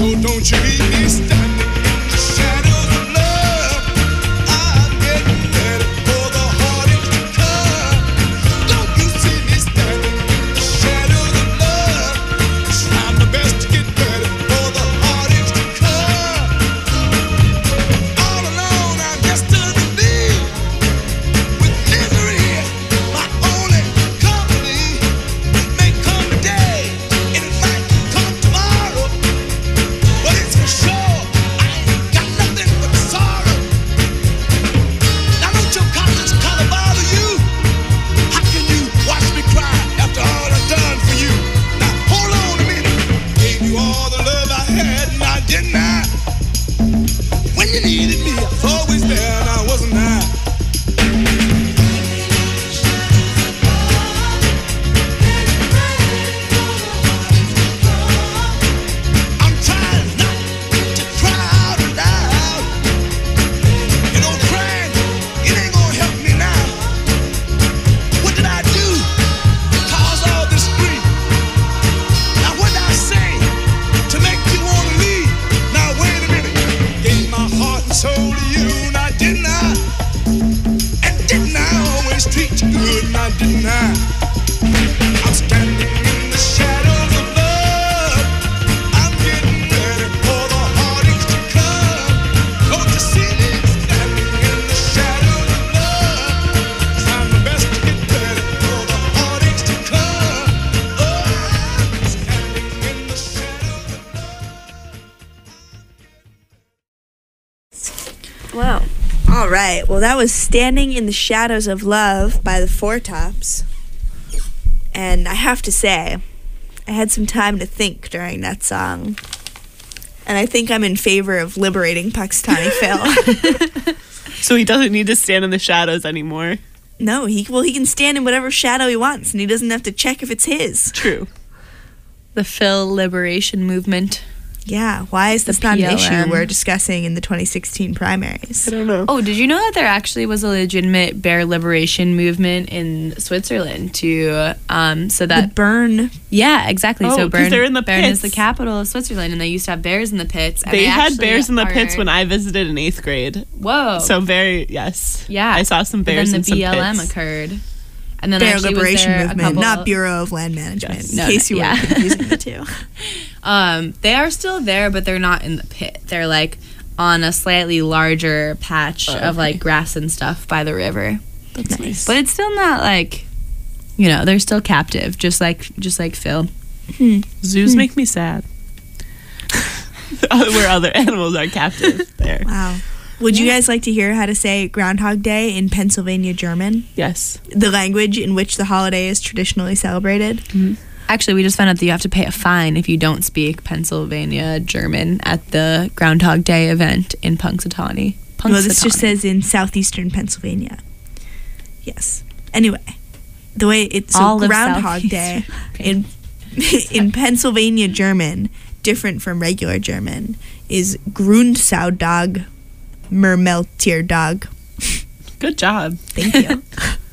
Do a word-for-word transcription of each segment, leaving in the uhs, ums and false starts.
So don't you leave me standing in the shadows of love. I'm getting ready for the heartaches to come. Don't you see me standing in the shadows of love? Trying my best to get ready for the heartaches to come. All alone I'm destiny, with misery my only company. It may come today and it might come tomorrow, but it's for sure I ain't got nothing but sorrow. Now don't your conscience color bother you? How can you watch me cry after all I've done for you? Now hold on a minute. Gave you all the love I had, and I didn't I? When you needed me, I was always there, and I wasn't I. I'm trying not to cry out loud. You know, crying, it ain't gonna help me now. What did I do to cause all this grief? Now what did I say to make you wanna leave? Now wait a minute. Gave my heart and soul to you, now didn't I? And didn't I always treat you good, now didn't I? I'm standing in the shadows of love. I'm getting ready for the heartaches to come. Don't you see me standing in the shadows of love? Trying my best to get ready for the heartaches to come. Oh, I'm standing in the shadows of love. Wow. All right. Well, that was Standing in the Shadows of Love by the Four Tops. And I have to say, I had some time to think during that song. And I think I'm in favor of liberating Pakistani Phil. So he doesn't need to stand in the shadows anymore. No, he well, he can stand in whatever shadow he wants, and he doesn't have to check if it's his. True. The Phil liberation movement. Yeah, why is this not P an L issue M. we're discussing in the twenty sixteen primaries? I don't know. Oh, did you know that there actually was a legitimate bear liberation movement in Switzerland to um so The that Bern. yeah, exactly. Oh, so 'cause Bern, they're in the Bern is the pits. capital of Switzerland, and they used to have bears in the pits. And They had actually bears in the are- pits when I visited in eighth grade. Whoa. So very, yes. yeah, I saw some But bears then in the some B L M pits. occurred, and then Bear actually Liberation was there a Movement, couple- not Bureau of Land Management, Yes. in No, case no, you were yeah. confusing the two. Um, they are still there, but they're not in the pit. They're like on a slightly larger patch Oh, of okay. like grass and stuff by the river. That's nice. But it's still not like, you know, they're still captive, just like just like Phil. Zoos make me sad. Where other animals are captive there. Wow. Would you guys like to hear how to say Groundhog Day in Pennsylvania German? Yes. The language in which the holiday is traditionally celebrated? Actually, we just found out that you have to pay a fine if you don't speak Pennsylvania German at the Groundhog Day event in Punxsutawney. Well, this just Punxsutawney. says in southeastern Pennsylvania. Yes. Anyway, the way it's so All of Groundhog Day in in Pennsylvania German, different from regular German, is Grundsaudog Mermeltierdog. Good job. Thank you.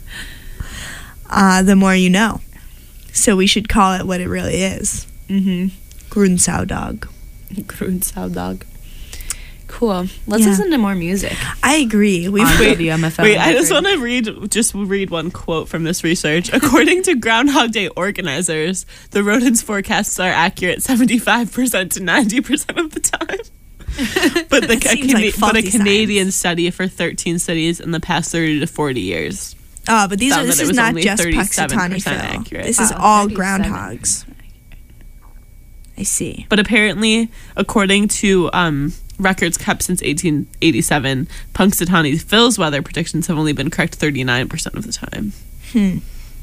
uh, the more you know. So we should call it what it really is. Mm-hmm. Grundsaudog. Grundsaudog. Cool. Let's Yeah. listen to more music. I agree. We've on Wait, W M F L. Wait, I just Record. want to read just read one quote from this research. According to Groundhog Day organizers, the rodents' forecasts are accurate seventy-five percent to ninety percent of the time. But the That a seems like but a faulty Canadian science. study for thirteen studies in the past thirty to forty years. Oh, but these Found are, this that it is was not only just thirty-seven Puxatawny percent Phil. accurate. This is Wow, all thirty-seven. groundhogs. I see. But apparently, according to um, records kept since eighteen eighty-seven, Punxsutawney Phil's weather predictions have only been correct thirty-nine percent of the time. Hmm.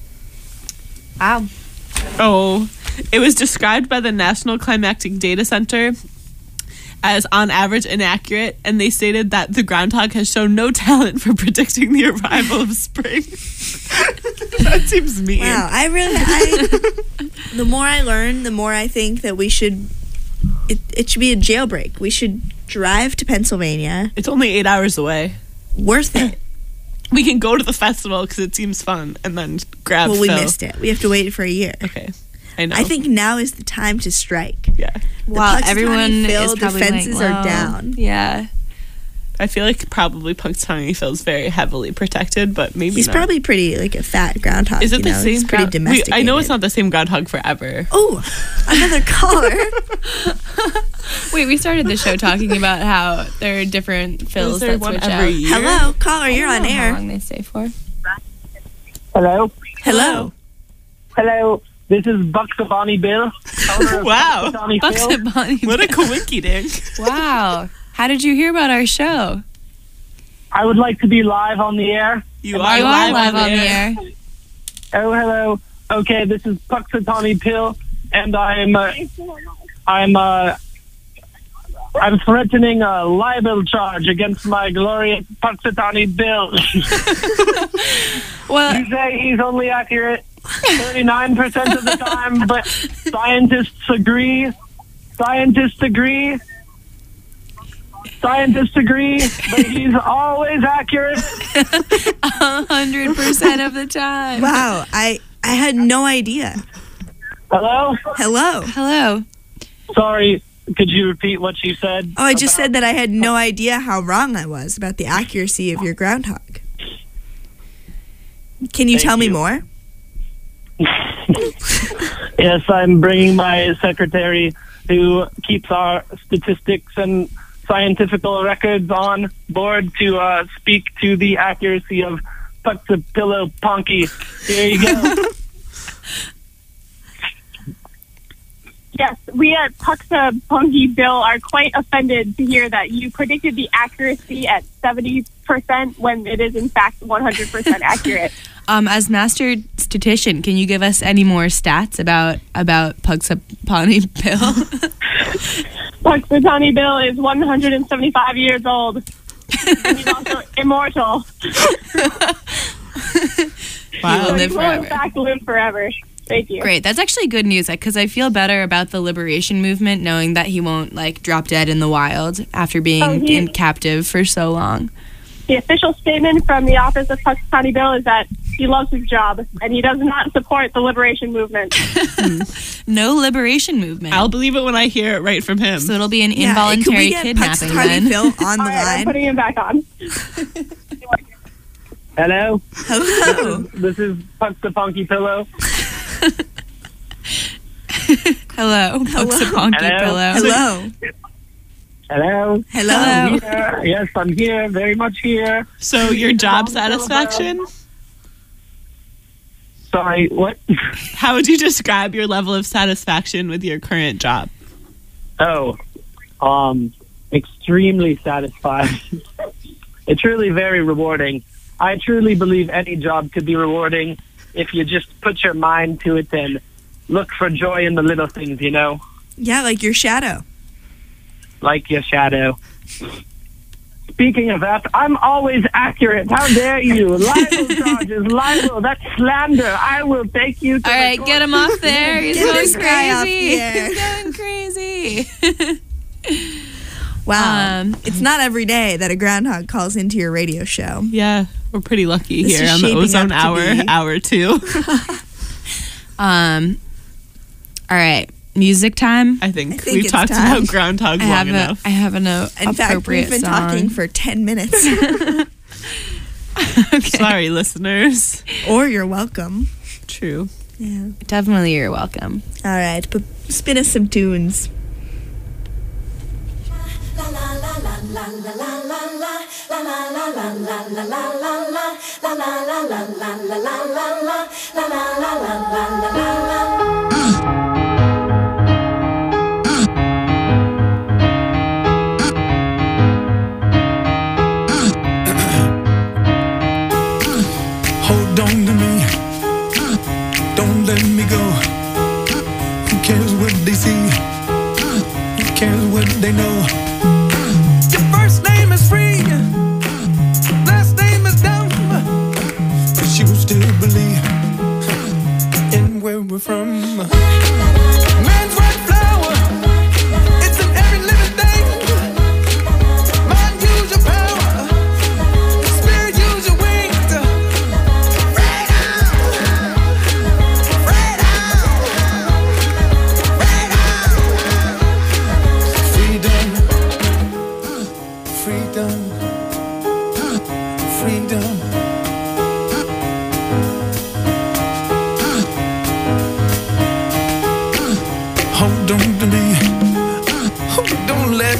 Wow. Oh, it was described by the National Climatic Data Center as on average inaccurate, and they stated that the groundhog has shown no talent for predicting the arrival of spring. That seems mean. Wow, I really, I, the more I learn, the more I think that we should, it, it should be a jailbreak. We should drive to Pennsylvania. It's only eight hours away. Worth it. We can go to the festival because it seems fun, and then grab Well, we Phil. missed it. We have to wait for a year. Okay. I know. I think now is the time to strike. Yeah. Wow, Punxsutawney everyone Phil is probably defenses like, are "Whoa." down. Yeah. I feel like probably Punxsutawney Phil's very heavily protected, but maybe He's not. probably pretty like a fat groundhog. Is it you the know? same He's pretty ground- Wait, domesticated. I know it's not the same groundhog forever. Oh, another caller. Wait, we started the show talking about how there are different Phils there that one switch every out. year? Hello, caller. You're I on don't know How air. long they stay for? Hello? Hello. Hello. This is Buxabonny Bill. owner of Wow. Buxabonny Bucks Phil. and Bonnie. What a coinky dink. Wow. How did you hear about our show? I would like to be live on the air. You You are are live, live on the air. Oh, hello. Okay, this is Puxatawny Pill, and I'm, uh, I'm, uh, I'm threatening a libel charge against my glorious Puxatawny Bill. Well, You say he's only accurate thirty-nine percent of the time, but scientists agree. Scientists agree. Scientists agree, but he's always accurate. a hundred percent of the time. Wow, I I had no idea. Hello? Hello. Hello. Sorry, could you repeat what you said? Oh, I just about- said that I had no idea how wrong I was about the accuracy of your groundhog. Can you Thank tell me you. more? Yes, I'm bringing my secretary who keeps our statistics and scientific records on board to uh, speak to the accuracy of Puxapillow Ponky. Here you go. Yes, we at Puxa Punky Bill are quite offended to hear that you predicted the accuracy at seventy percent when it is in fact one hundred percent accurate. Um, as master statistician, can you give us any more stats about about Puxapawny Bill? Puxatawny Bill is one hundred seventy-five years old. And he's also immortal. Wow. So live he will in forever. fact live forever. Thank you. Great. That's actually good news because I feel better about the liberation movement knowing that he won't like drop dead in the wild after being Oh, he- in captive for so long. The official statement from the office of Puxatawny Bill is that he loves his job and he does not support the liberation movement. No liberation movement. I'll believe it when I hear it right from him. so it'll be an Yeah, involuntary could we get kidnapping Puxatawny then. Phil on the All right, I'm line? putting him back on. Hello? Hello. This is Puxapunky Pillow. Hello, Puxapunky Hello? Pillow. Hello. Hello? Hello. I'm here. Yes, I'm here. Very much here. So your job satisfaction? Sorry, what? How would you describe your level of satisfaction with your current job? Oh, um, extremely satisfied. It's really very rewarding. I truly believe any job could be rewarding if you just put your mind to it and look for joy in the little things, you know, Yeah, like your shadow. like your shadow. Speaking of that, I'm always accurate. How dare you? Libel charges, libel, that's slander. I will take you to All the right, court. get him off there. He's Get going this guy off crazy. the air. He's going crazy. Wow. Um, it's not every day that a groundhog calls into your radio show. Yeah, we're pretty lucky This here is on the shaping Ozone up to Hour, be- hour two. Um. All right, music time. I think, I think we've it's talked time. about groundhogs I long have a. enough. I have an uh, In fact, appropriate we've been song. talking for ten minutes. Okay. Sorry, listeners. Or you're welcome. True. Yeah. Definitely, you're welcome. All right, but spin us some tunes. Hold on to me. Don't let me go. Who cares what they see? Who cares what they know? Your first name is free. Last name is dumb. But you still believe in where we're from. Man's white flower. It's in every living thing. Mind, use your power. Spirit, use your wings. Freedom! Freedom!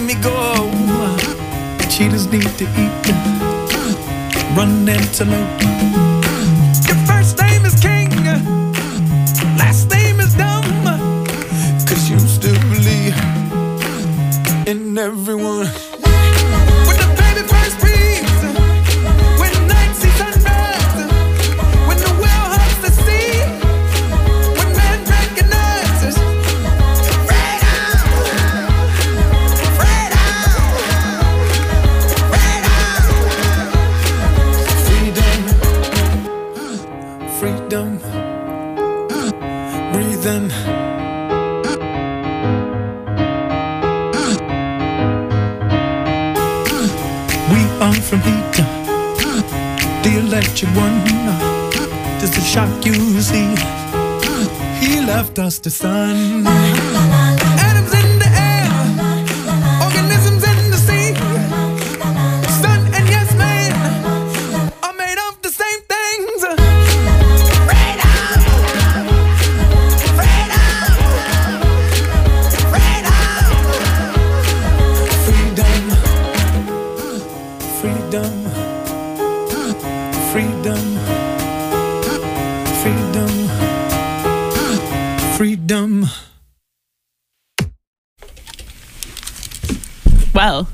me go. Cheetahs need to eat. Run antelope. Your first name is King, last name is Dumb. Cause you still believe in everyone. When the baby first breathes, when the night sees sunrise, when the whale hugs the sea, when man recognizes freedom, freedom, freedom, freedom, breathing. I'm from heat, the electric one. Just the shock you see. He left us the sun. Atoms in the air, organisms in the sea. Sun and yes man are made of the same things. Freedom, freedom, freedom, freedom, freedom, freedom. Well,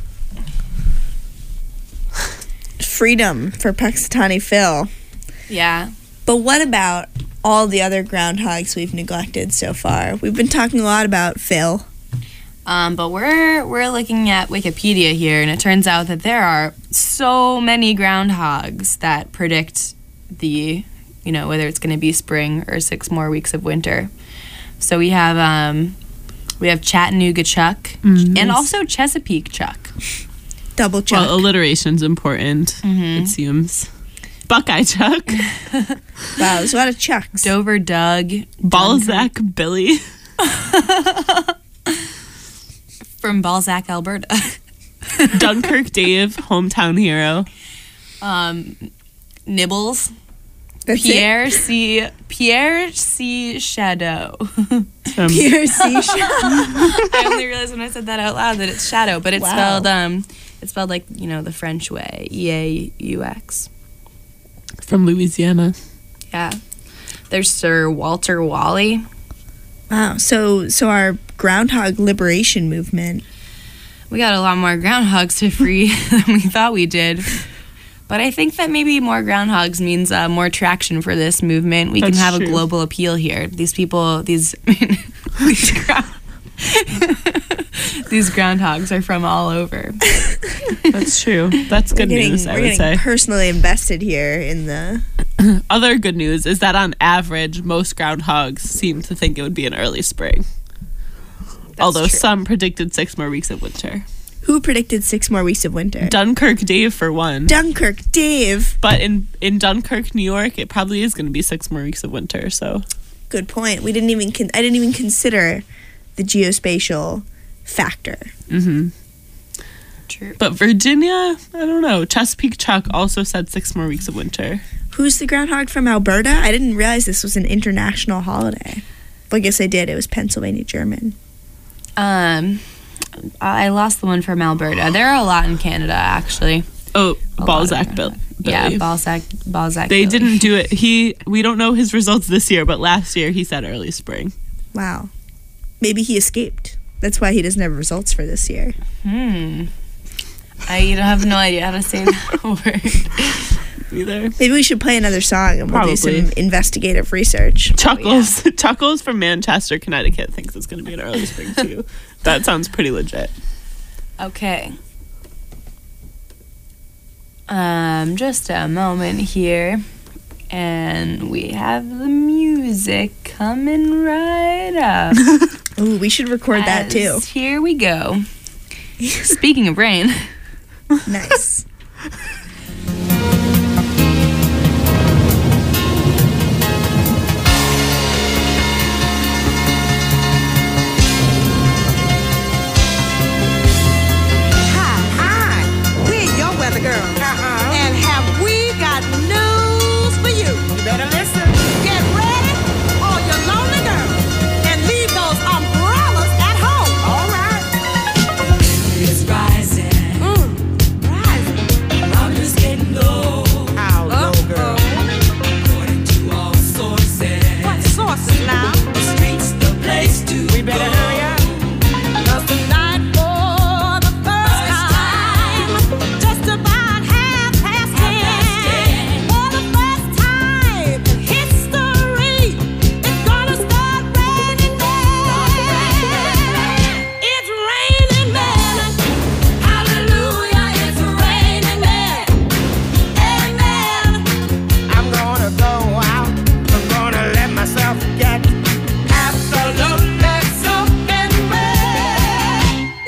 Freedom for Puxatawny Phil. Yeah. But what about all the other groundhogs we've neglected so far? We've been talking a lot about Phil. Um, but we're we're looking at Wikipedia here, and it turns out that there are so many groundhogs that predict the, you know, whether it's going to be spring or six more weeks of winter. So we have um, we have Chattanooga Chuck Mm, and nice. also Chesapeake Chuck. Double Chuck. well, alliteration's important, Mhm. it seems. Buckeye Chuck, Wow, there's a lot of Chucks. Dover Doug, Balzac Billy, from Balzac, Alberta. Dunkirk Dave, hometown hero. um, Nibbles, That's Pierre C. Pierre C. Shadow. From it. Pierre C. I only realized when I said that out loud that it's Shadow, but it's Wow. spelled um, it's spelled like, you know, the French way, E A U X. from Louisiana. Yeah. There's Sir Walter Wally. Wow. So, so our groundhog liberation movement. We got a lot more groundhogs to free than we thought we did. But I think that maybe more groundhogs means uh, more traction for this movement. We That's can have true. a global appeal here. These people, these these, ground, these groundhogs are from all over. That's true. That's good we're getting, news, I we're would getting say. personally invested here in the. Other good news is that on average, most groundhogs seem to think it would be an early spring. Although true. some predicted six more weeks of winter. Who predicted six more weeks of winter? Dunkirk Dave for one. Dunkirk Dave. But in, in Dunkirk, New York, it probably is going to be six more weeks of winter. So Good point. We didn't even. Con- I didn't even consider the geospatial factor. hmm True. But Virginia, I don't know. Chesapeake Chuck also said six more weeks of winter. Who's the groundhog from Alberta? I didn't realize this was an international holiday. Well, I guess I did. It was Pennsylvania German. Um, I lost the one from Alberta. There are a lot in Canada, actually. Oh, A lot Balzac of Bill. groundhog- Yeah, Billy. Balzac. Balzac. They Billy. didn't do it. He. We don't know his results this year, but last year he said early spring. Wow. Maybe he escaped. That's why he doesn't have results for this year. Hmm. I have no idea how to say that word. Either. Maybe we should play another song and we'll do Probably. some investigative research. Chuckles. Chuckles from Manchester, Connecticut thinks it's going to be an early spring too. That sounds pretty legit. Okay. Um, just a moment here. And we have the music coming right up. Ooh, we should record that too. As Here we go. Speaking of rain. Nice. Hi, hi. We're your weather girls. Uh-huh. And have we got news for you? You better listen. Get ready, all your lonely girls, and leave those umbrellas at home. All right. It's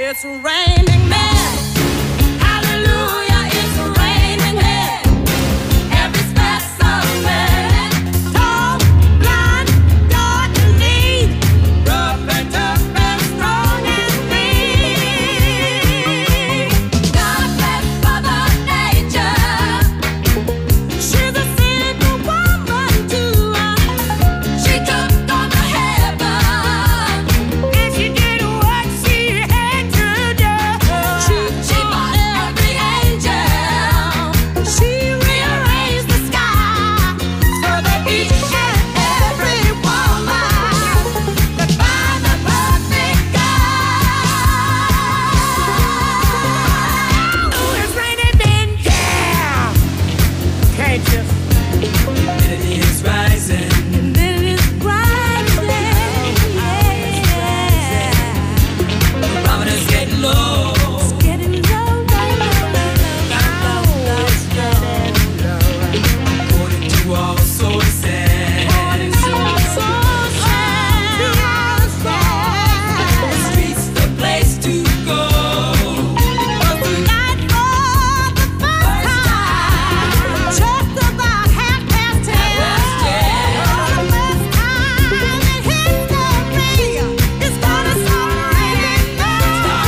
It's raining men. Hallelujah, it's raining men. Every specimen, tall, blind, dark and neat, rough and tough and strong and mean. God bless Mother Nature. She's a single woman too. She took on the heaven, and she did what she had to do. She, she fought every angel. She rearranged the sky so that each and every woman could find the perfect guy. Oh, it's raining men, yeah. Can't you? Humidity is rising. And then it's rising, yeah. The barometer's getting low. Getting low, low, low, low, low, low, low. According to all sources. The streets the place to go. Just about half past ten. For the first time in history, it's gonna start raining men.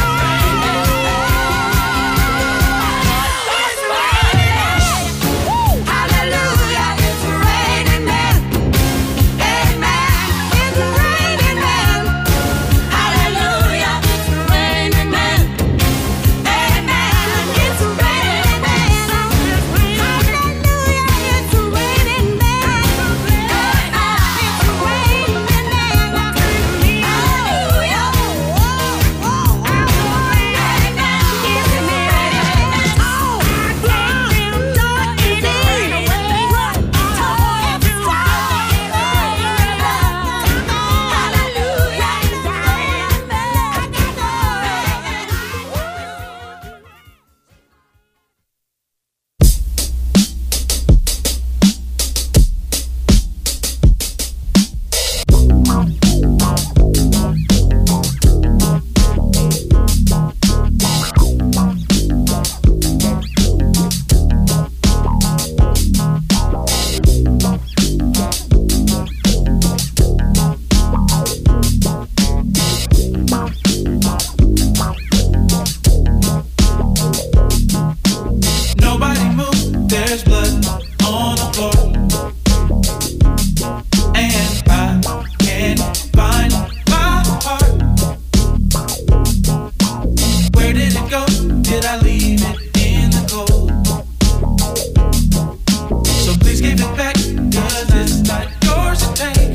It's raining. Hallelujah, it's raining men. Amen. It's raining men. Hallelujah, it's raining men. Amen. It's raining men. Hallelujah, it's raining men. It's raining men. Hallelujah. Oh, Nobody move, there's blood on the floor. And I can't find my heart. Where did it go? Did I leave it in the cold? So please give it back, cause it's not yours to take.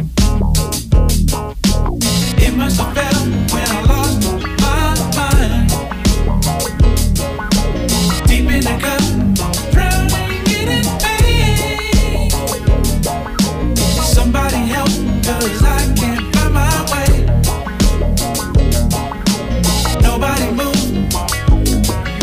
It must have fell when I lost my mind. Deep in the cup, drowning in it, pain. Somebody help, cause I can't find my way. Nobody move,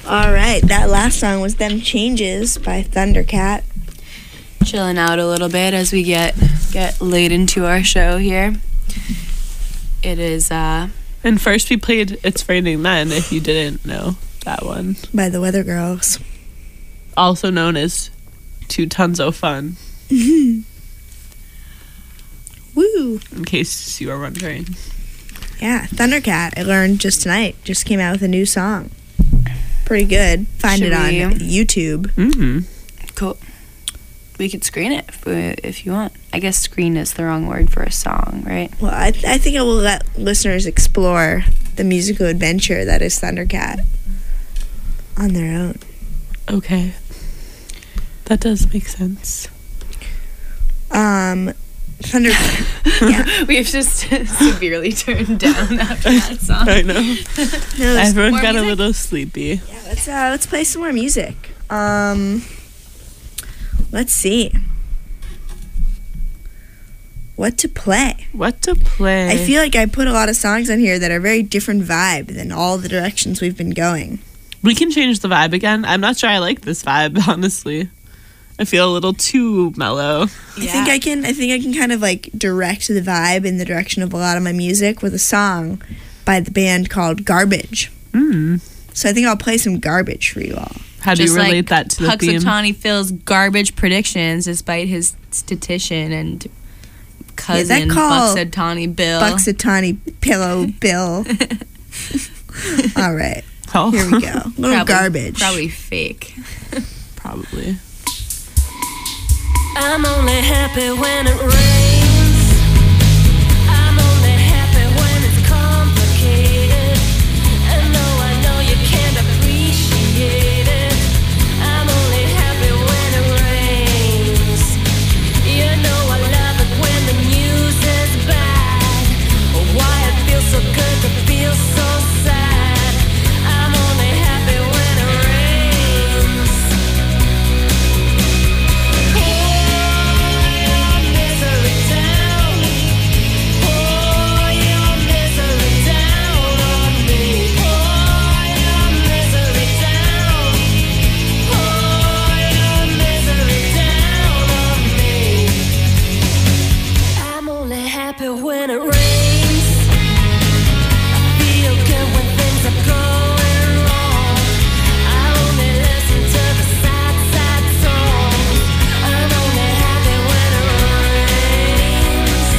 All right, that last song was Them Changes by Thundercat. Chilling out a little bit as we get get late into our show here. It is uh And first we played It's Raining Men, if you didn't know that one. By the Weather Girls. Also known as Two Tons of Fun, Woo! in case you are wondering. Yeah, Thundercat, I learned just tonight, just came out with a new song. Pretty good. Find Should it on we- YouTube. Mm-hmm. cool. We could screen it if, we, if you want. I guess screen is the wrong word for a song, right? Well, I, I think it will let listeners explore the musical adventure that is Thundercat on their own. Okay. That does make sense. Um, Thunder. Yeah. We've just severely turned down after that song. I know. No, it's- Everyone more got a music? little sleepy. yeah, let's uh, let's play some more music. Um, let's see. What to play? What to play? I feel like I put a lot of songs on here that are very different vibe than all the directions we've been going. We can change the vibe again. I'm not sure I like this vibe, honestly. I feel a little too mellow. I think I can. I think I can kind of like direct the vibe in the direction of a lot of my music with a song by the band called Garbage. Mm. So I think I'll play some Garbage for you all. How do Just you relate like that to the theme? Puxatawny Phil's garbage predictions, despite his statistician and cousin call- Puxatawny Bill. Buxatawny Pillow Bill. All right, Oh, here we go. Little Probably- Garbage. Probably fake. probably. I'm only happy when it rains. I'm only happy when it's complicated. And though I know you can't appreciate it, I'm only happy when it rains. You know I love it when the news is bad. Why it feels so good to feel so sad. I'm only happy when it rains. Misery down, pour your misery down on me. Pour your misery down, pour your misery down on me. I'm only happy when it rains. I feel good when things are going wrong. I only listen to the sad, sad songs. I'm only happy when it rains.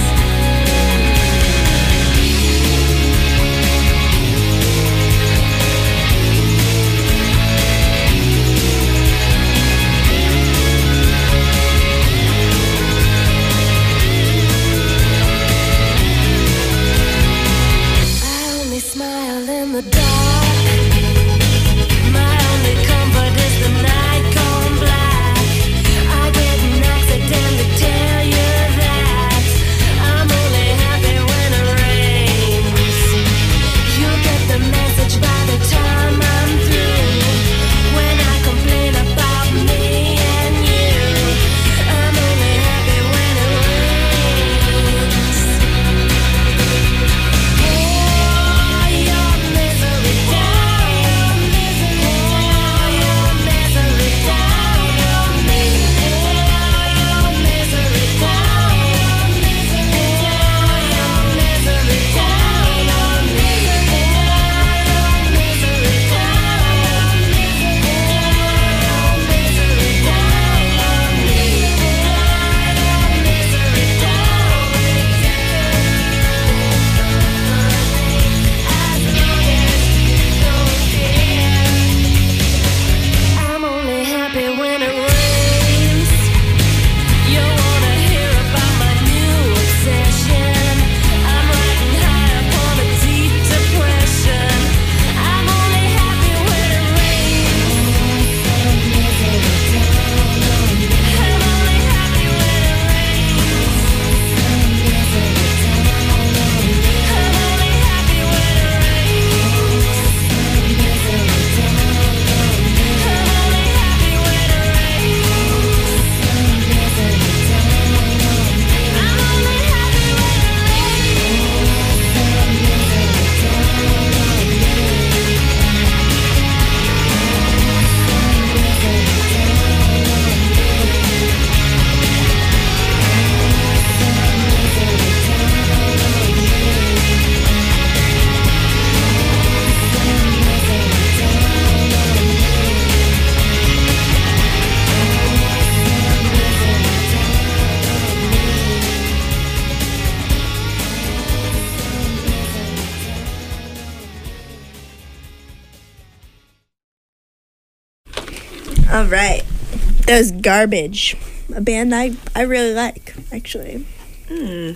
All right. That was Garbage, a band I, I really like, actually. Hmm.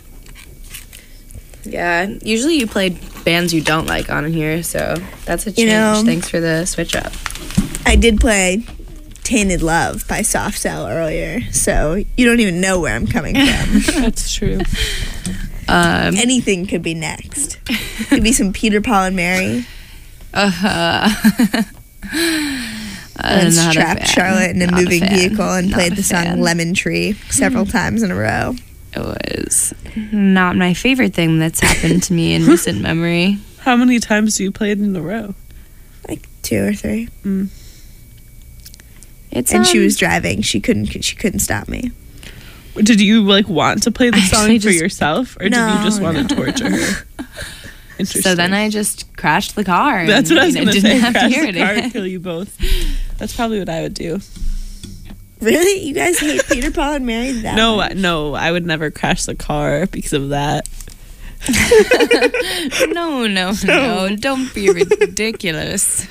Yeah, usually you play bands you don't like on here, so that's a change. You know- Thanks for the switch up. I did play Tainted Love by Soft Cell earlier, so you don't even know where I'm coming from. That's true. Um, Anything could be next. Could be some Peter, Paul, and Mary. uh, Once not a trapped fan. Charlotte in a Not a moving fan. vehicle and Not played a the song fan. Lemon Tree several times in a row. It was not my favorite thing that's happened to me in recent memory. How many times do you play it in a row? Like two or three. It's And she um, was driving. She couldn't she couldn't stop me. Did you like want to play the I song actually for just- yourself, or did No, you just want no. to torture her? Interesting. So then I just crashed the car. And, That's what I was you know, gonna didn't say. have to Crash hear the it car again. and kill you both. That's probably what I would do. Really? You guys hate Peter, Paul, and Mary that No, much? no, I would never crash the car because of that. No, no, no. Don't be ridiculous.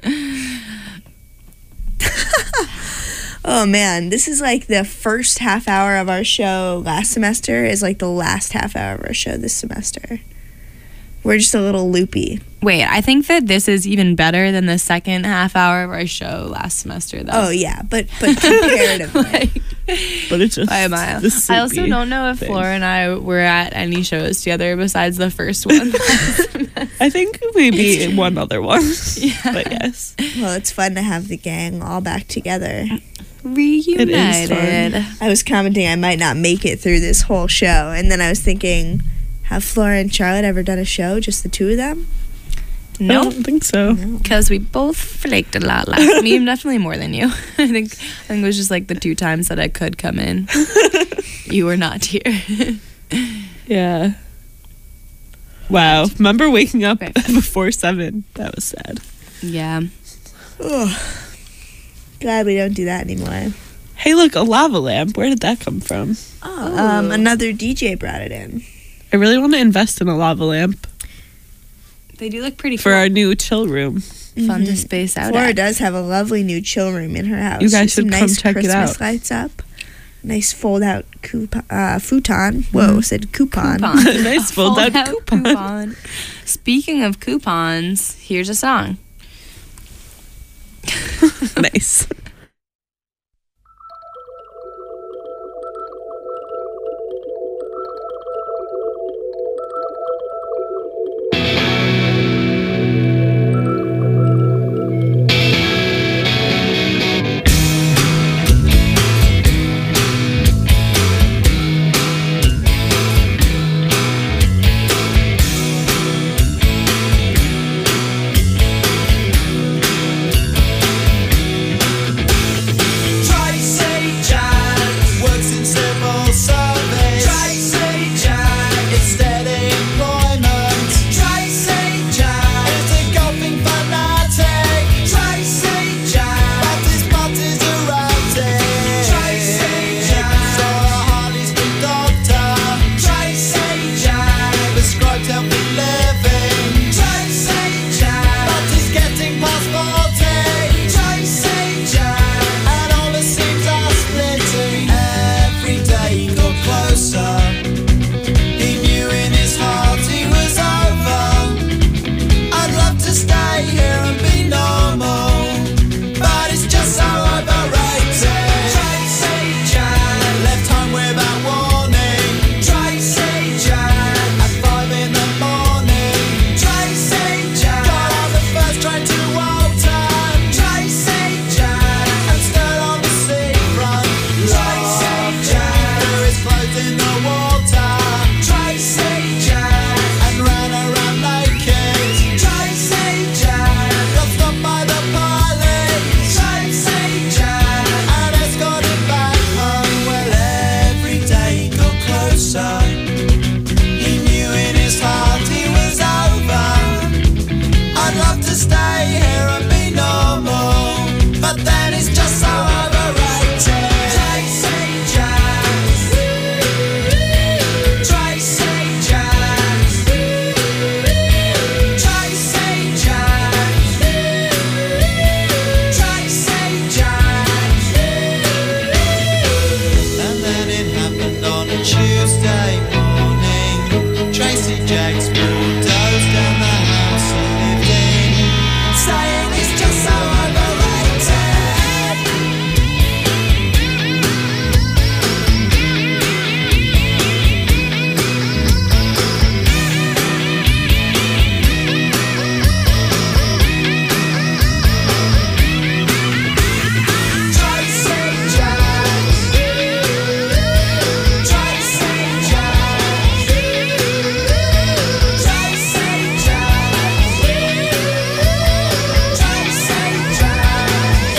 Oh man, this is like the first half hour of our show last semester is like the last half hour of our show this semester. We're just a little loopy. Wait, I think that this is even better than the second half hour of our show last semester, though. Oh yeah, but but comparatively. Like, But it's just by a mile. the I also soupy don't know if thing. Flora and I were at any shows together besides the first one. I think maybe one other one. Yeah. But yes. Well, it's fun to have the gang all back together. Reunited. I was commenting I might not make it through this whole show, and then I was thinking, have Flora and Charlotte ever done a show, just the two of them? I Nope. don't think so. Because we both flaked a lot last me, definitely more than you. I think I think it was just like the two times that I could come in. You were not here. Yeah. Wow. Remember waking up Okay. before seven? That was sad. Yeah. Ugh. Glad we don't do that anymore. Hey, look, a lava lamp. Where did that come from? Oh, um, another D J brought it in. I really want to invest in a lava lamp They do look pretty for cool. our new chill room. Fun to space out Flora at. does have a lovely new chill room in her house. You guys Some should come nice check it Christmas out. lights up. Nice fold-out coup- uh, futon. Whoa, said coupon. Coupon. Nice fold out Fold-out coupon. coupon. Speaking of coupons, here's a song. Nice. Thank Tuesday morning, Tracy Jacks bulldozed down the house I lived in, saying it's just so overrated. Tracy Jacks, Tracy Jacks, Tracy Jacks, Tracy Jacks.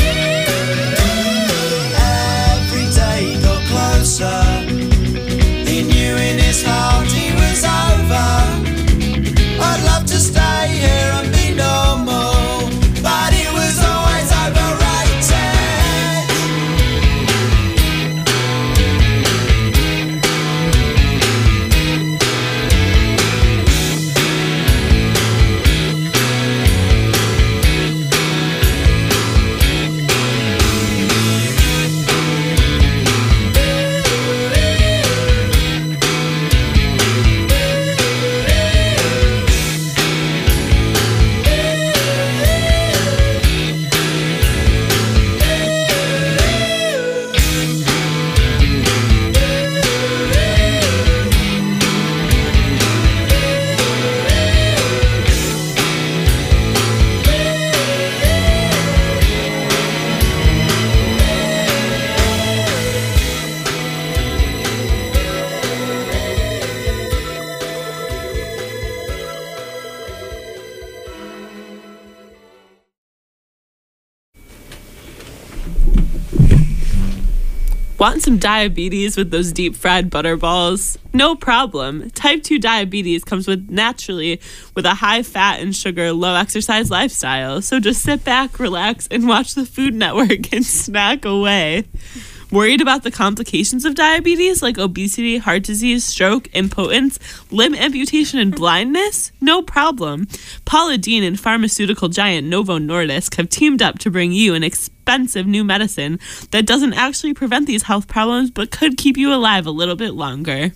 Every day got closer. He knew in his heart he was over. I'd love to stay here and be normal, but he was always overrated. Want some diabetes with those deep fried butter balls? No problem. Type two diabetes comes with naturally with a high fat and sugar, low exercise lifestyle. So just sit back, relax, and watch the Food Network and snack away. Worried about the complications of diabetes like obesity, heart disease, stroke, impotence, limb amputation, and blindness? No problem. Paula Deen and pharmaceutical giant Novo Nordisk have teamed up to bring you an expensive new medicine that doesn't actually prevent these health problems but could keep you alive a little bit longer.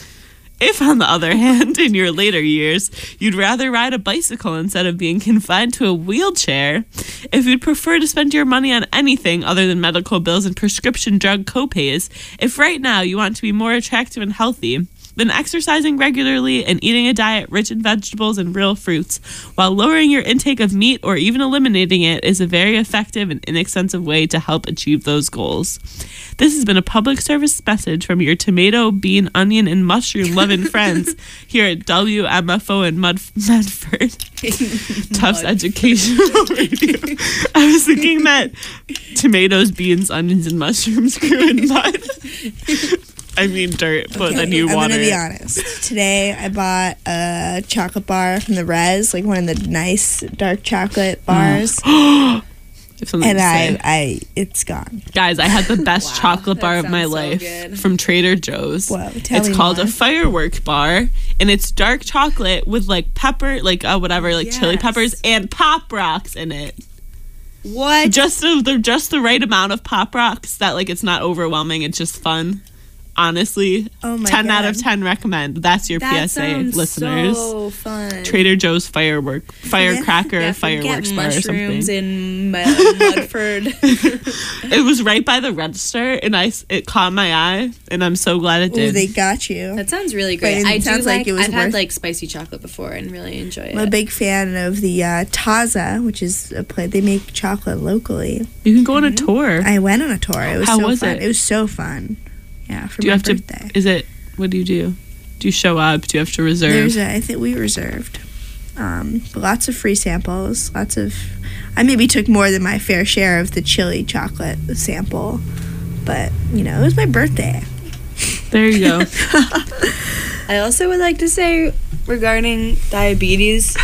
If, on the other hand, in your later years, you'd rather ride a bicycle instead of being confined to a wheelchair, if you'd prefer to spend your money on anything other than medical bills and prescription drug copays, if right now you want to be more attractive and healthy, then exercising regularly and eating a diet rich in vegetables and real fruits, while lowering your intake of meat or even eliminating it, is a very effective and inexpensive way to help achieve those goals. This has been a public service message from your tomato, bean, onion, and mushroom loving friends here at W M F O in Mud- Medford. Tufts Educational Radio. I was thinking that tomatoes, beans, onions, and mushrooms grew in mud. I mean dirt, but Okay, then you I'm water gonna be it. honest. Today I bought a chocolate bar from the Res, like one of the nice dark chocolate bars, If something and to I, say. I, it's gone. Guys, I had the best chocolate bar that of my sounds so life good. from Trader Joe's. Whoa, tell It's me called more. a firework bar, and it's dark chocolate with like pepper, like uh, whatever, like chili Yes. peppers and pop rocks in it. What? Just the, the just the right amount of pop rocks that like it's not overwhelming. It's just fun. Honestly, Oh my ten out of God. ten recommend. That's your That P S A, sounds listeners. so fun. Trader Joe's firework, firecracker, Yeah, fireworks forget bar or mushrooms something. in Mud- Mudford. It was right by the register, and I s- it caught my eye, and I'm so glad it Ooh, did. they got you. That sounds really But great. it I do sounds like, like it was I've had worth- like spicy chocolate before and really enjoy it. I'm a big fan of the uh, Taza, which is a place they make chocolate locally. You can go on a tour. I went on a tour. It was How so was fun. it? It was so fun. Yeah, for do you my have birthday. to? Is it? What do you do? Do you show up? Do you have to reserve? There's a, I think we reserved. Um, but lots of free samples. Lots of. I maybe took more than my fair share of the chili chocolate sample, but you know it was my birthday. There you go. I also would like to say regarding diabetes,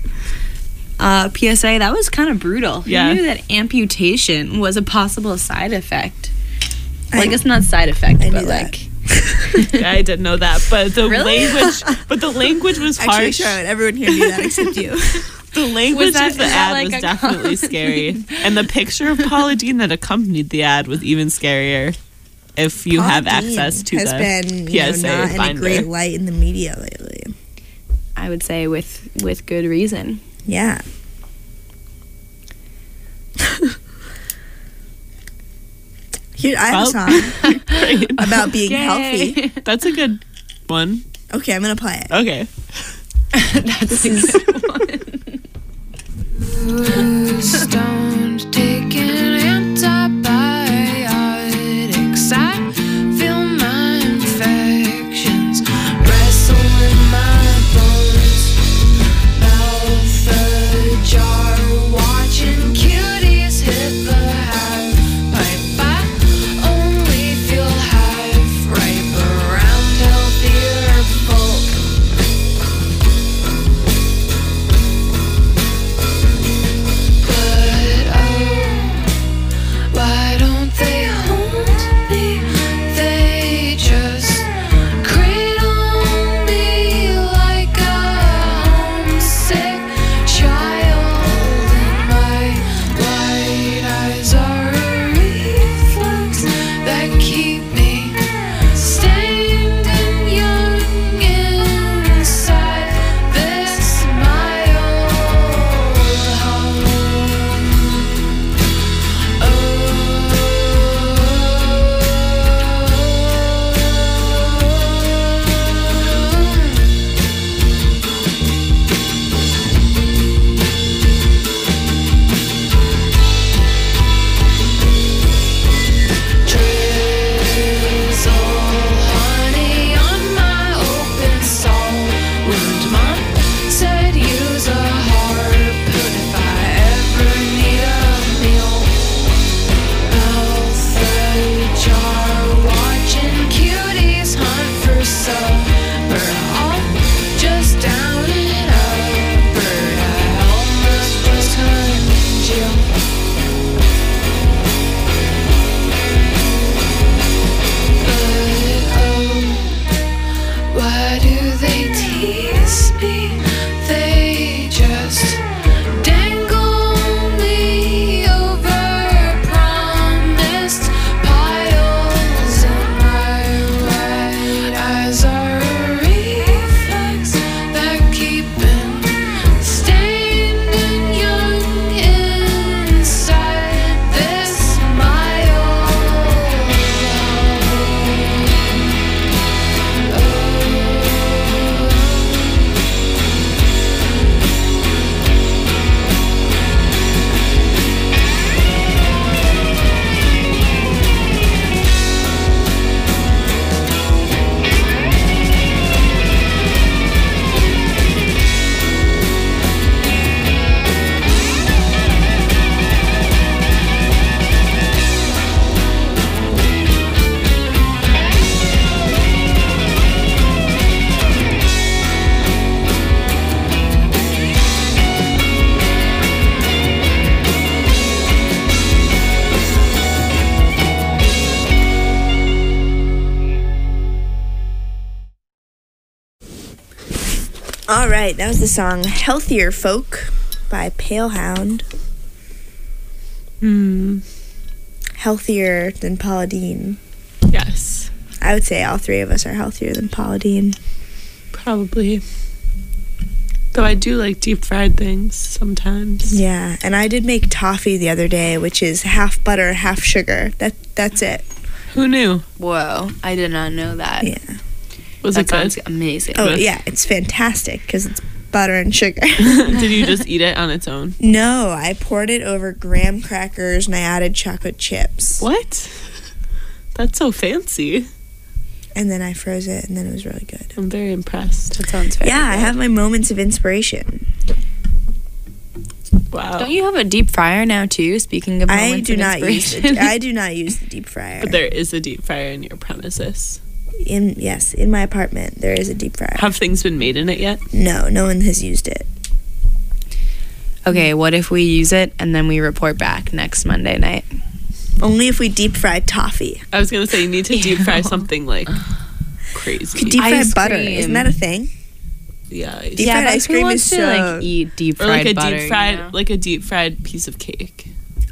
uh, P S A, that was kind of brutal. Yeah. Who knew that amputation was a possible side effect? Well, I, I- guess not side effect, I but knew that. like Yeah, I didn't know that, but the Really? language, but the language was Actually, harsh. Charlotte, everyone here knew that except you. The language that- of the is that ad like was a definitely common- scary, and the picture of Paula Deen that accompanied the ad was even scarier. if you Paula have Deen access to has the been, P you S A know, not in a finder. great light in the media lately. I would say with with good reason. Yeah. Here, I have Well, a song Great. about being Yay. healthy. That's a good one. Okay, I'm gonna play it. Okay. That's a good one. Stoned, taking antibiotics. I feel my infections wrestling my bones. Mouth ajar, watching cuties hit the half pipe. I only feel half ripe around healthier folk. But oh, why don't they hold me? They just cradle me like a homesick child, and my white eyes are a reflex that keep me stained and young inside this my old home. Drizzle honey on my open salt wound. Mom said use a harpoon if I ever need a meal. Mouth ajar, watching cuties hunt for supper. I'll just down it up, bird. I almost was congealed. But oh, why do they tease me? They just dangle me over promised piles, and my white eyes are a reflex that keeping stained and young inside this my old All right, that was the song "Healthier Folk" by Palehound. Hmm. Healthier than Paula Deen. Yes. I would say all three of us are healthier than Paula Deen. Probably. Though I do like deep fried things sometimes. Yeah, and I did make toffee the other day, which is half butter, half sugar. That that's it. Who knew? Whoa, I did not know that. Yeah. Was that it good? sounds amazing. Oh yeah, it's fantastic because it's butter and sugar. Did you just eat it on its own? No, I poured it over graham crackers and I added chocolate chips. What? That's so fancy. And then I froze it, and then it was really good. I'm very impressed. That sounds very Yeah, I good. have my moments of inspiration. Wow. Don't you have a deep fryer now too? Speaking of I moments do of not use inspiration. the, I do not use the deep fryer. But there is a deep fryer in your premises. in yes, in my apartment there is a deep fryer. Have things been made in it yet? No, no one has used it. Okay, what if we use it and then we report back next Monday night? Only if we deep fry toffee. I was gonna say you need to deep fry Ew. something like crazy. Deep fried Ice butter. cream. Isn't that a thing? Yeah, Deep yeah, fried but ice who cream wants is to so- like eat deep or fried like a butter, deep fried, you know? like a deep fried piece of cake.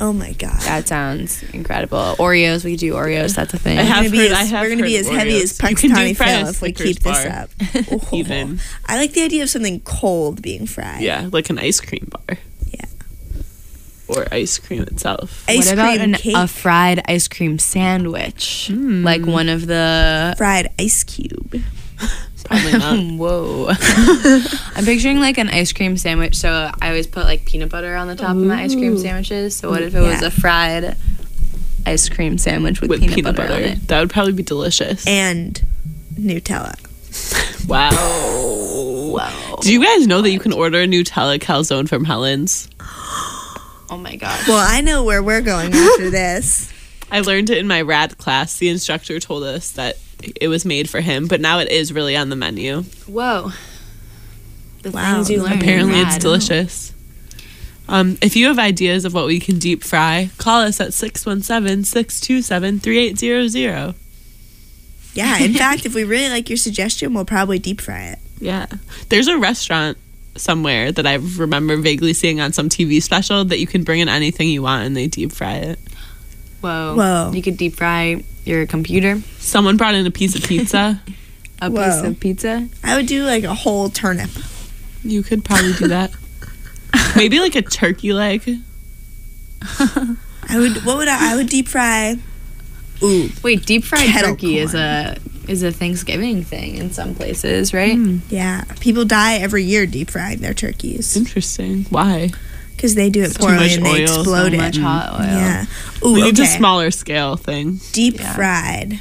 Oh my god. That sounds incredible. Oreos, we could do Oreos. That's a thing. I We're have gonna be heard- as, I have we're gonna be heard as heavy Oreos. as You can do Punxsutawney fry Phil a if we Snickers keep this bar. up. Oh, Even. I like the idea of something cold being fried. Yeah, like an ice cream bar. Yeah. Or ice cream itself. Ice what about cream an, cake. a fried ice cream sandwich? Like one of the. fried ice cube. Probably not. Whoa. I'm picturing like an ice cream sandwich. So I always put like peanut butter on the top of my ice cream sandwiches. So what if it was Yeah. a fried ice cream sandwich with, With peanut, peanut, butter, butter. on it? That would probably be delicious. And Nutella. Wow. Wow. Do you guys know that you can order a Nutella calzone from Helen's? Oh my gosh. Well, I know where we're going after this. I learned it in my rad class. The instructor told us that it was made for him, but now it is really on the menu. Whoa. The Wow. things you learn. Apparently it's Rad. delicious. Um, if you have ideas of what we can deep fry, call us at six one seven, six two seven, three eight zero zero. Yeah, in fact, if we really like your suggestion, we'll probably deep fry it. Yeah. There's a restaurant somewhere that I remember vaguely seeing on some T V special that you can bring in anything you want and they deep fry it. Whoa. Whoa. You could deep fry your computer, Someone brought in a piece of pizza. a Whoa. piece of pizza. I would do like a whole turnip. You could probably do that. Maybe like a turkey leg. I would. What would I? I would deep fry. Ooh, Wait, deep fried Kettle turkey is corn. a is a Thanksgiving thing in some places, right? yeah. People die every year deep frying their turkeys Interesting. Why? because they do it too poorly much and they oil, so explode So it. much hot oil. Yeah. Ooh, We need okay. a smaller scale thing. Deep Yeah. fried.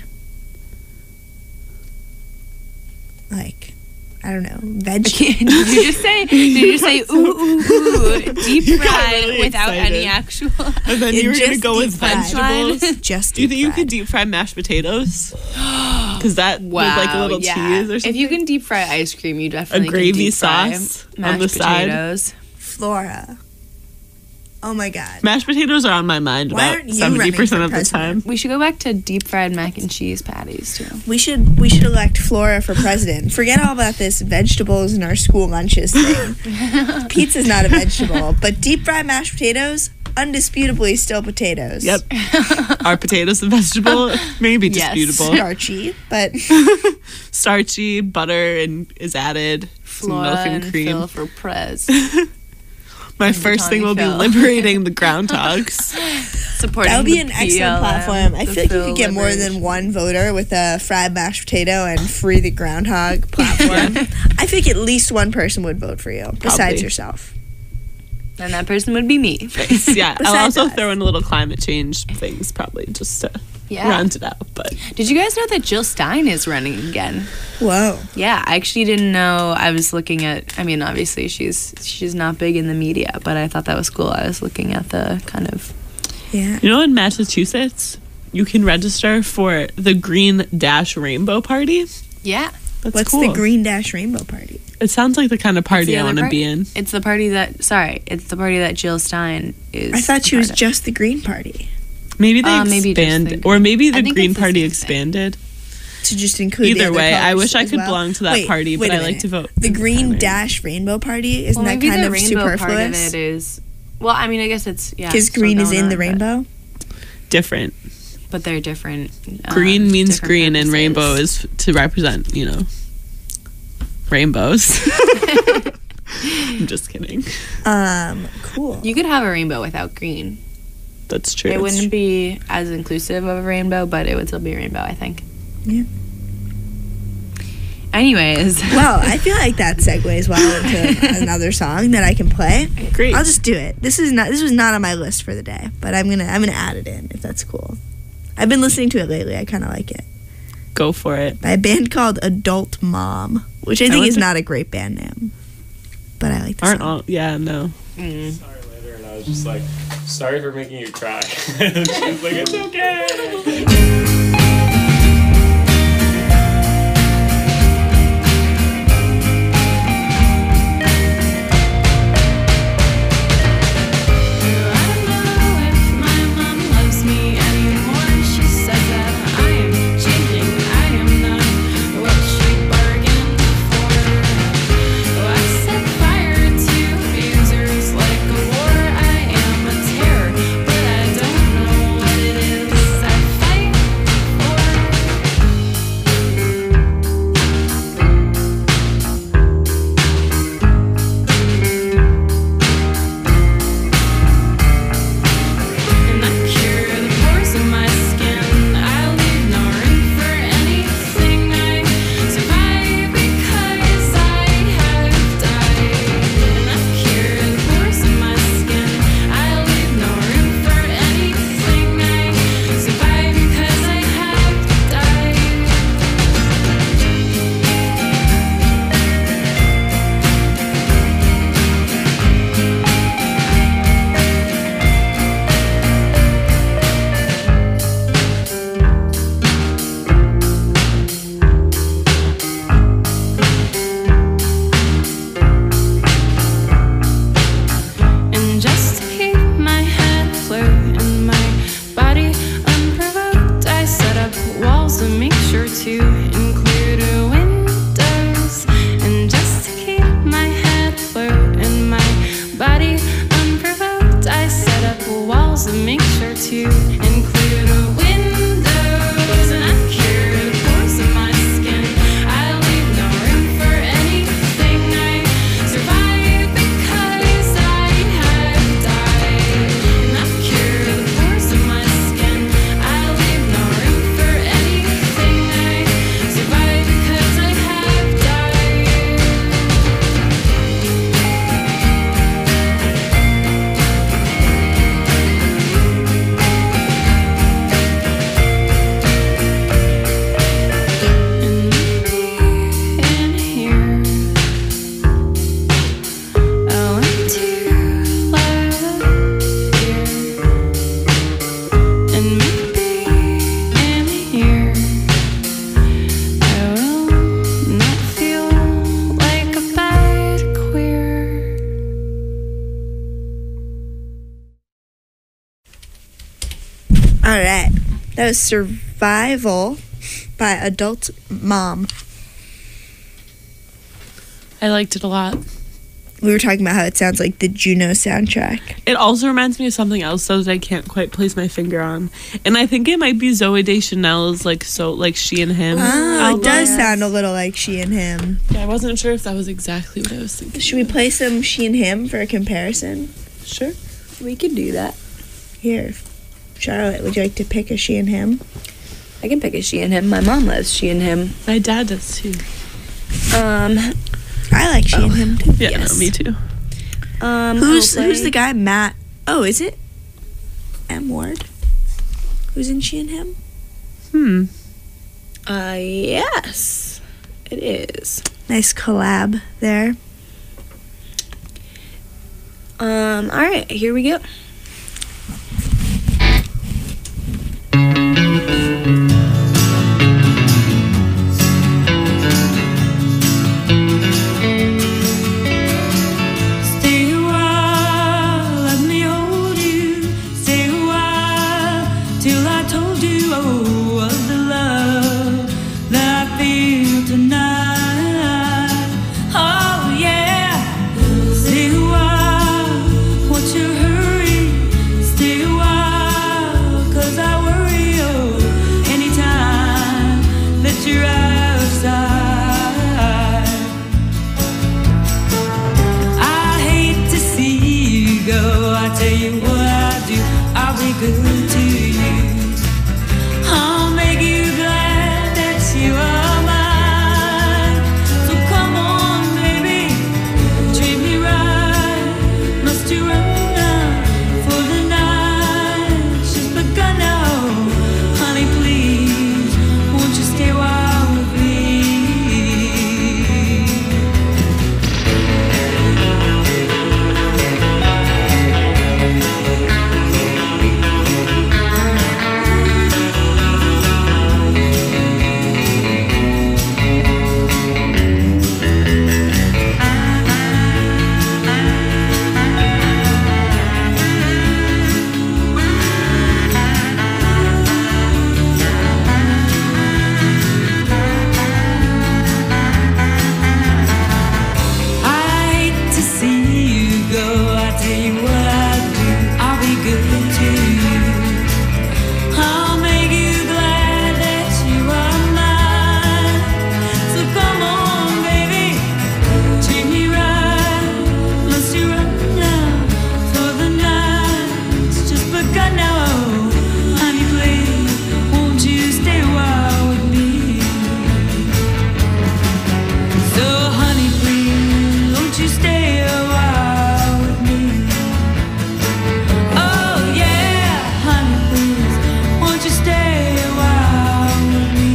Like, I don't know, veg. Did you just say? Did you just say ooh ooh ooh deep You got fried really without any excited. actual? And then It you were going to just go with deep fried. vegetables. Just Do you deep think you fried. could deep fry mashed potatoes? Because that with like a little yeah. cheese or something. If you can deep fry ice cream, you definitely can gravy deep fry sauce on mashed the side. potatoes. Flora? Oh my god. Mashed potatoes are on my mind Why about aren't you seventy running percent for of the president? time. We should go back to deep fried mac and cheese patties too. We should we should elect Flora for president. Forget all about this vegetables in our school lunches thing. Pizza's not a vegetable, but deep fried mashed potatoes, undisputably still potatoes. Yep. Are potatoes a vegetable? Maybe Yes. disputable. Starchy, but Starchy, butter and is added. Some Flora milk and and cream. Phil for prez. My first thing Tawny will be Phil. liberating the groundhogs. Supporting that would be the an excellent P L M, platform. I the feel like you Phil could get more liberation. than one voter with a fried mashed potato and free the groundhog platform. I think at least one person would vote for you, besides Probably. yourself. And that person would be me. Yeah, I'll Besides also us. throw in a little climate change things probably just to Yeah. round it out. But Did you guys know that Jill Stein is running again? Whoa. Yeah, I actually didn't know. I was looking at. I mean, obviously she's she's not big in the media, but I thought that was cool. I was looking at the kind of. Yeah. you know, in Massachusetts, you can register for the Green Dash Rainbow Party. Yeah, That's What's cool. the Green Dash Rainbow Party? It sounds like the kind of party the I other want to part? be in. it's the party that. Sorry, it's the party that Jill Stein is. I thought she a was part of. just the Green Party Maybe they Uh, maybe just expanded, the- or maybe the I think Green it's the Party same thing. expanded. to just include the Either other way, I colors wish I as could well. belong to that Wait, party, wait but a I like minute. to vote. The Green primary. Dash Rainbow Party isn't Well, that maybe kind the of rainbow part of superfluous? it is. Well, I mean, I guess it's yeah. Because still green is going in on, the but- rainbow. Different. but they're different. um, Green means different green, and purposes. rainbow is to represent, you know, rainbows. I'm just kidding. Um, cool. You could have a rainbow without green. That's true. It It's wouldn't be as inclusive of a rainbow, but it would still be a rainbow, I think. Yeah. Anyways, Well, I feel like that segues well into another song that I can play. great. I'll just do it. This is not. This was not on my list for the day, but I'm gonna. I'm gonna add it in if that's cool. I've been listening to it lately. I kind of like it. Go for it. By a band called Adult Mom, which I think went is to- not a great band name, but I like the Aren't song. all? Yeah, no. mm, Sorry later, and I was just like, sorry for making you cry. And she was like, it's okay. I don't know if my mom loves me anymore. She says that I am changing. I am not what she bargained for. Oh, I set fire to abusers like a war. I am a terror, but I That was Survival by Adult Mom. I liked it a lot. We were talking about how it sounds like the Juno soundtrack. It also reminds me of something else though that I can't quite place my finger on, and I think it might be Zoe Deschanel's like so like She and Him. Oh, it album. does sound a little like She and Him. Yeah, I wasn't sure if that was exactly what I was thinking. Should we play some She and Him for a comparison? Sure. We could do that. Here, Charlotte, would you like to pick a She and Him? I can pick a She and Him. My mom loves She and Him. My dad does too. Um, I like She and Him too. Yeah, Yes. no, me too. um, Who's I'll who's play- the guy? Matt. Oh, is it M Ward? Who's in She and Him? Hmm. Uh, yes, it is. Nice collab there. Um, all right, here we go. Stay a while, let me hold you. Stay a while till I told you oh of the love that I feel tonight. Oh yeah, stay a while, won't you hurry? Stay a while, 'cause I worry oh anytime that you're outside. I hate to see you go. I tell you what I do. I'll be good to you. I'll make you glad that you are mine. So come on, baby, treat me right. Must you run now for the night? She's begun now, honey. Please, won't you stay a while with me? I hate to see you go. I tell you what I do. I'll be good to you. I'll make you glad that you are mine. So come on, baby, treat me right. Must you run now for the night? It's just begun now, honey. Please, won't you stay a while with me? So, honey, please, won't you stay a while with me? Oh, yeah, honey, please, won't you stay a while with me?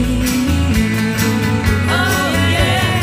Oh, yeah.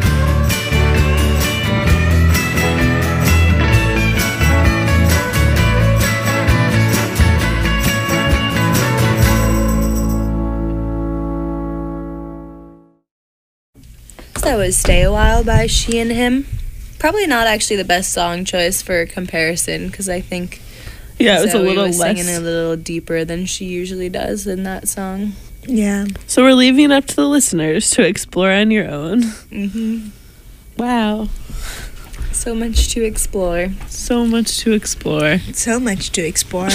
So that was Stay a While by She and Him. Probably not actually the best song choice for comparison, because I think Yeah, it was Zoe a little was less. singing a little deeper than she usually does in that song. Yeah. So we're leaving it up to the listeners to explore on your own. hmm Wow, So much to explore. so much to explore. So much to explore.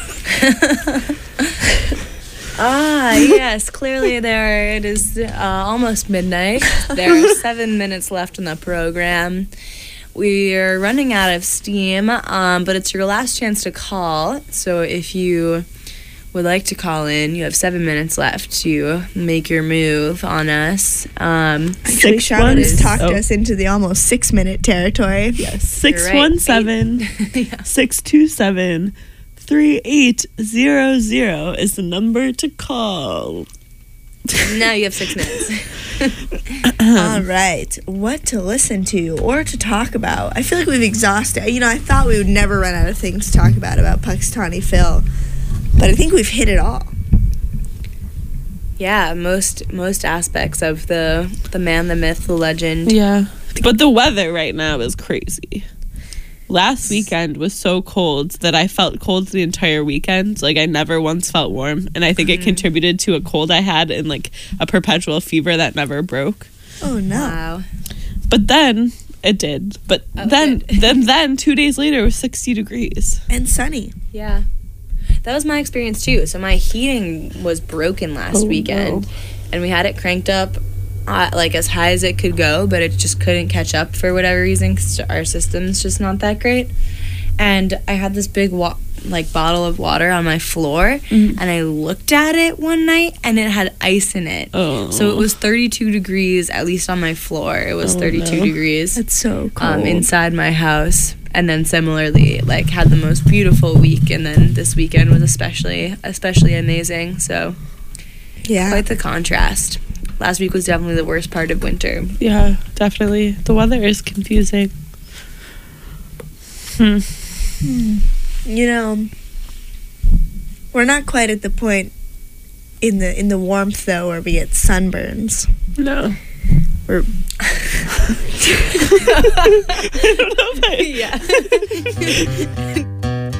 Ah, yes. Clearly, there it is. Uh, almost midnight. There are seven minutes left in the program. We're running out of steam, um, but it's your last chance to call. So if you would like to call in, you have seven minutes left to make your move on us. Um, Actually, Six Charlotte has ones- talked oh. us into the almost six minute territory. Yes, six one seven yeah. six two seven three eight zero zero is the number to call. Now you have six minutes. All right. What to listen to or to talk about? I feel like we've exhausted. You know, I thought we would never run out of things to talk about about Puxtawny Phil, but I think we've hit it all. Yeah, most most aspects of the the man, the myth, the legend. Yeah, but the weather right now is crazy. Last weekend was so cold that I felt cold the entire weekend. Like, I never once felt warm. And I think it contributed to a cold I had and, like, a perpetual fever that never broke. Oh, no. Wow. But then it did. But Oh, then, good. then, then, two days later, it was sixty degrees. And sunny. Yeah. That was my experience too. So my heating was broken last Oh, weekend no. and we had it cranked up uh, like as high as it could go, but it just couldn't catch up for whatever reason 'cause our system's just not that great. And I had this big wa- like bottle of water on my floor Mhm. and I looked at it one night and it had ice in it. Oh. So it was thirty-two degrees, at least on my floor. It was Oh, thirty-two no. degrees That's so cold. um, inside my house. And then similarly, like had the most beautiful week, and then this weekend was especially especially amazing. So yeah. quite the contrast. Last week was definitely the worst part of winter. Yeah, definitely. The weather is confusing. Hmm. You know, we're not quite at the point in the in the warmth though where we get sunburns. No. We're I don't know if I- Yeah.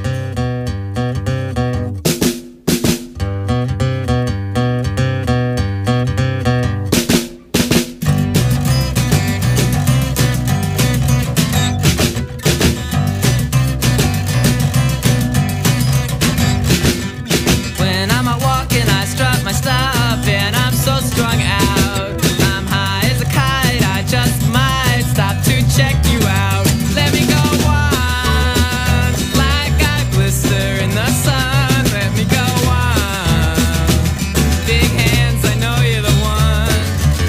When I'm out walking, I strut my stuff, and I'm so strung out. I'm high as a kite, I just might stop to check you out. Let me go on, like I blister in the sun. Let me go on. Big hands, I know you're the one.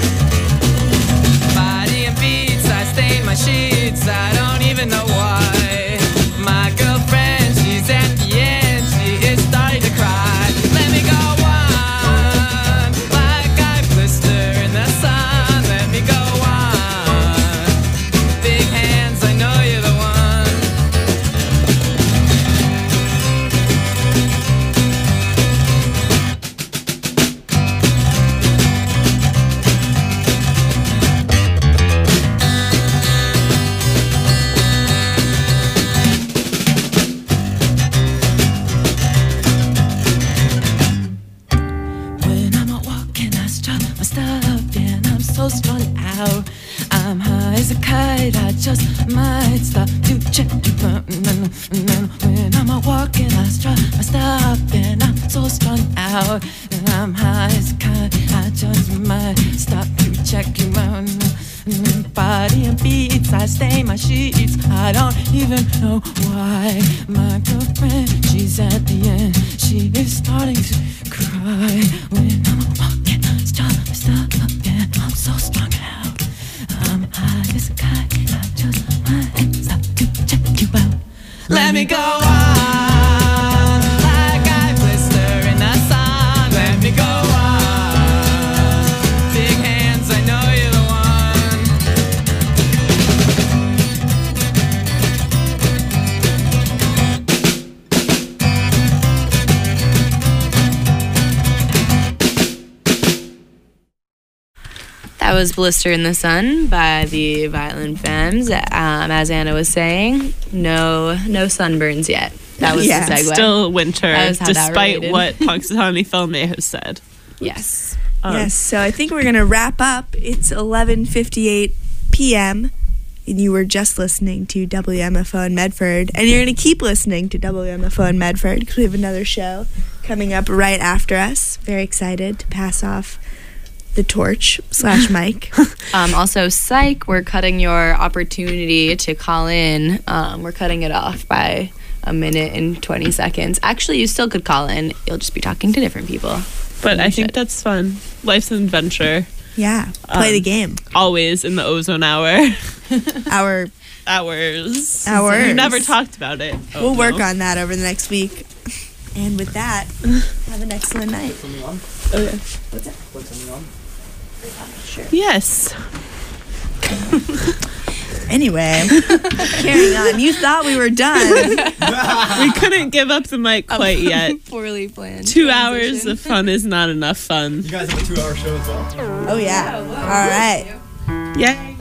Body and beats, I stain my sheets, I don't even know why. My girlfriend, she's at the end, she is starting to cry. Let me go on, like I blister in the sun. Let me go on. Big hands, I know you're the one. When I'm out walking, I strut my stuff, and I'm so strung out. I'm high as a kite, I just might stop to check you out. When I'm out walking, I strut my stuff, and I'm so strung out. I'm high as a kite, I just might stop to check you out. Body and beats, I stain my sheets, I don't even know why. My girlfriend, she's at the end, she is starting to cry. When I'm walking, stop, stop, and I'm so strung out. I'm high as a kite, I just might stop to check you out. Let me go on, like I blister in the sun. Let me go on. Big hands, I know you're the one. That was Blister in the Sun by the Violent Femmes. Um, as Anna was saying, no no sunburns yet. That was Yeah, the segue. Still winter, That was how that despite related. what Punxsutawney Phil may have said. Yes. Um, yes, so I think we're gonna wrap up. It's eleven fifty-eight p.m. and you were just listening to W M F O in Medford, and you're gonna keep listening to W M F O in Medford because we have another show coming up right after us. Very excited to pass off the torch slash mic. Um, also, psych, we're cutting your opportunity to call in. Um, we're cutting it off by a minute and twenty seconds. Actually, you still could call in. You'll just be talking to different people. But You I think should. that's fun. Life's an adventure. Yeah, play Um, the game. Always in the ozone hour. Our Hours. Hours. We've never talked about it. Oh, we'll work no. on that over the next week. And with that, have an excellent night. Okay. Yes. Anyway, carrying on. You thought we were done. We couldn't give up the mic quite yet. Poorly planned. Two hours of fun is not enough fun. You guys have a two-hour show as well. Oh yeah. All right. Yay.